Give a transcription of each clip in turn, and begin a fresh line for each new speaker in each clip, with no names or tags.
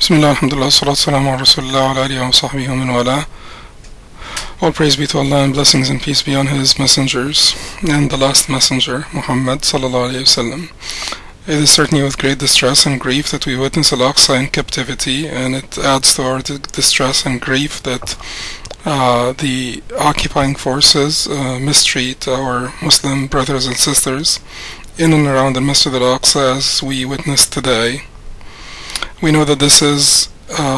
Bismillah, alhamdulillah, salatu salam ala rasulillah wa ala alihi wa sahbihi wa man wala. All praise be to Allah and blessings and peace be on His messengers and the last messenger, Muhammad sallallahu alayhi wasallam. It is certainly with great distress and grief that we witness Al-Aqsa in captivity, and it adds to our distress and grief that the occupying forces mistreat our Muslim brothers and sisters in and around the Masjid Al-Aqsa as we witness today. We know that this is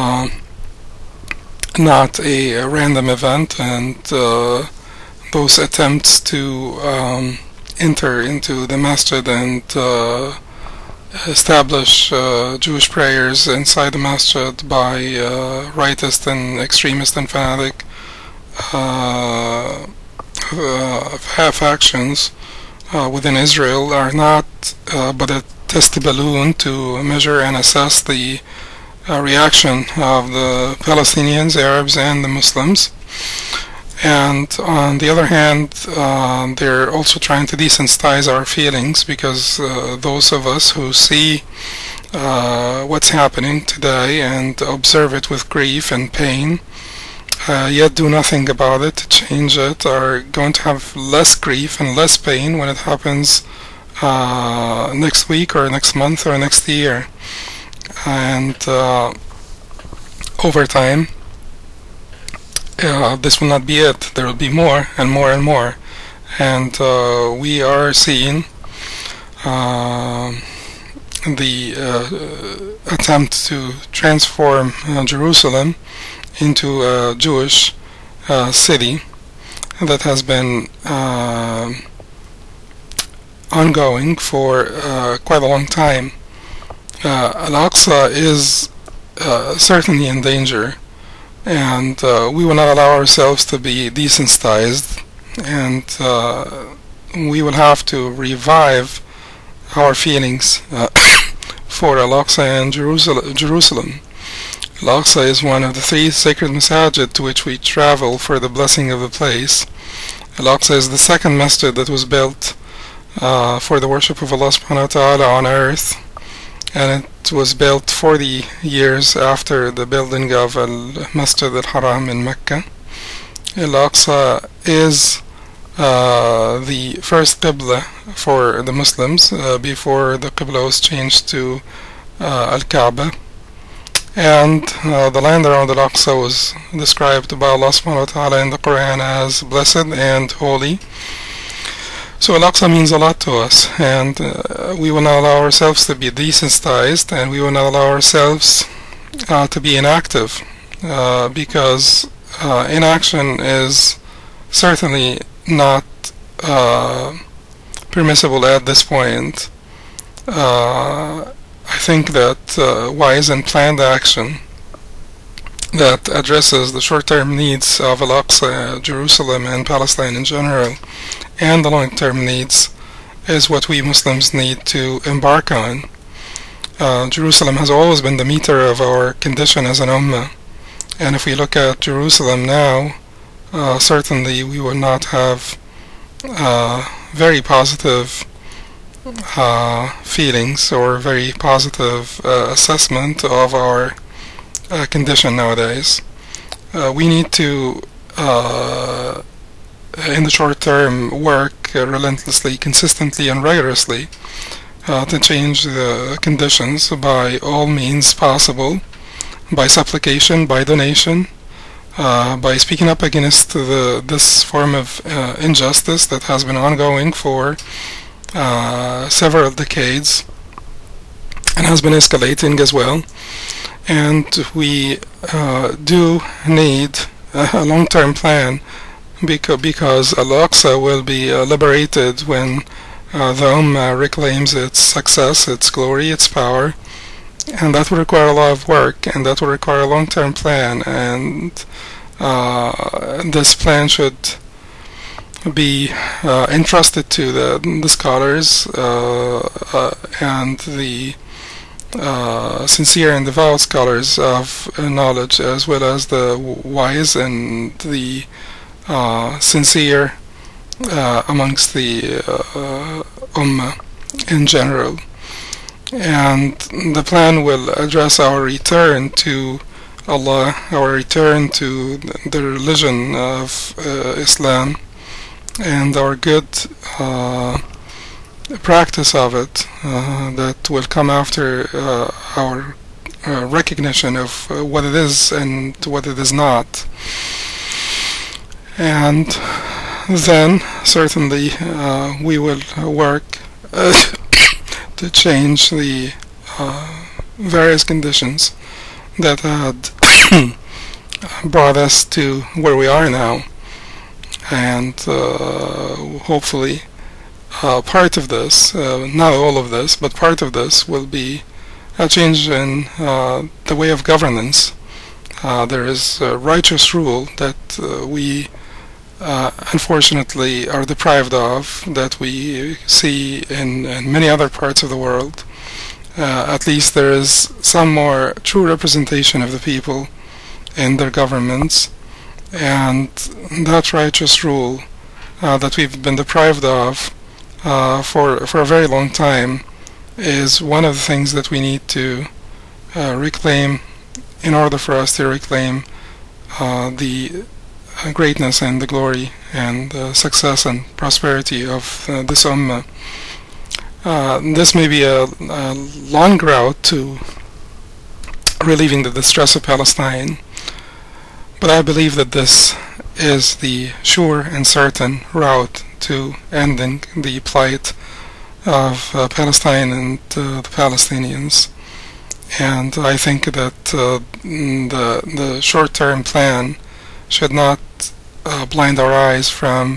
not a random event, and those attempts to enter into the masjid and establish Jewish prayers inside the masjid by rightist and extremist and fanatic factions within Israel are not but a test balloon to measure and assess the reaction of the Palestinians, Arabs, and the Muslims. And on the other hand, they're also trying to desensitize our feelings, because those of us who see what's happening today and observe it with grief and pain, yet do nothing about it to change it, are going to have less grief and less pain when it happens next week or next month or next year. And over time, this will not be it. There will be more and more and more. And we are seeing the attempt to transform Jerusalem into a Jewish city that has been ongoing for quite a long time. Al-Aqsa is certainly in danger, and we will not allow ourselves to be desensitized, and we will have to revive our feelings for Al-Aqsa and Jerusalem. Al-Aqsa is one of the three sacred masajid to which we travel for the blessing of the place. Al-Aqsa is the second masjid that was built for the worship of Allah subhanahu wa ta'ala on earth, and it was built 40 years after the building of Al-Masjid Al-Haram in Mecca. Al-Aqsa is the first Qibla for the Muslims before the Qibla was changed to Al-Kaaba, and the land around Al-Aqsa was described by Allah subhanahu wa ta'ala in the Quran as blessed and holy. So Al-Aqsa means a lot to us, and we will not allow ourselves to be desensitized, and we will not allow ourselves to be inactive, because inaction is certainly not permissible at this point. I think that wise and planned action that addresses the short-term needs of Al-Aqsa, Jerusalem, and Palestine in general, and the long-term needs, is what we Muslims need to embark on. Jerusalem has always been the meter of our condition as an ummah, and if we look at Jerusalem now, certainly we will not have very positive feelings or very positive assessment of our condition nowadays. We need to in the short term work relentlessly, consistently, and rigorously to change the conditions by all means possible, by supplication, by donation, by speaking up against this form of injustice that has been ongoing for several decades and has been escalating as well. And we do need a long-term plan, because Al-Aqsa will be liberated when the Ummah reclaims its success, its glory, its power, and that will require a lot of work, and that will require a long-term plan, and this plan should be entrusted to the scholars and the sincere and devout scholars of knowledge, as well as the wise and the sincere amongst the Ummah in general. and the plan will address our return to Allah, our return to the religion of Islam, and our good practice of it that will come after our recognition of what it is and what it is not. And then certainly we will work to change the various conditions that had brought us to where we are now. And hopefully part of this, not all of this, but part of this will be a change in the way of governance. There is a righteous rule that we unfortunately are deprived of, that we see in many other parts of the world. At least there is some more true representation of the people in their governments, and that righteous rule that we've been deprived of for a very long time is one of the things that we need to reclaim in order for us to reclaim the greatness and the glory and success and prosperity of this ummah. This may be a long route to relieving the distress of Palestine, but I believe that this is the sure and certain route to ending the plight of Palestine and the Palestinians. And I think that the short-term plan should not blind our eyes from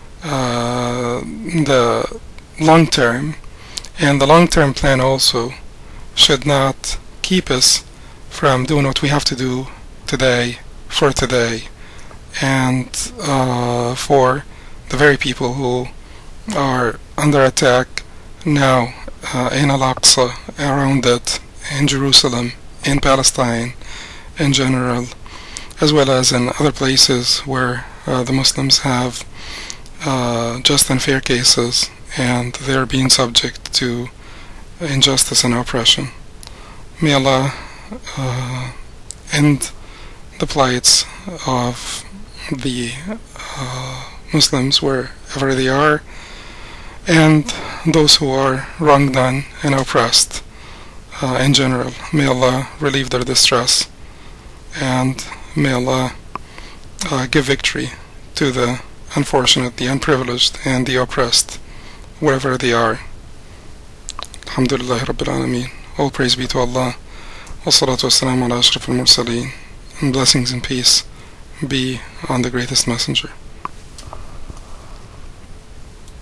the long-term, and the long-term plan also should not keep us from doing what we have to do today, for today, and for the very people who are under attack now in Al-Aqsa, around it, in Jerusalem, in Palestine in general, as well as in other places where the Muslims have just and fair cases and they are being subject to injustice and oppression. May Allah end the plights of the Muslims wherever they are, and those who are wronged done and oppressed in general. May Allah relieve their distress, and may Allah give victory to the unfortunate, the unprivileged, and the oppressed, wherever they are. Alhamdulillah Rabbil Alameen. All praise be to Allah. Wassalatu wassalamu ala ashraf al-mursaleen. And blessings and peace be on the greatest messenger.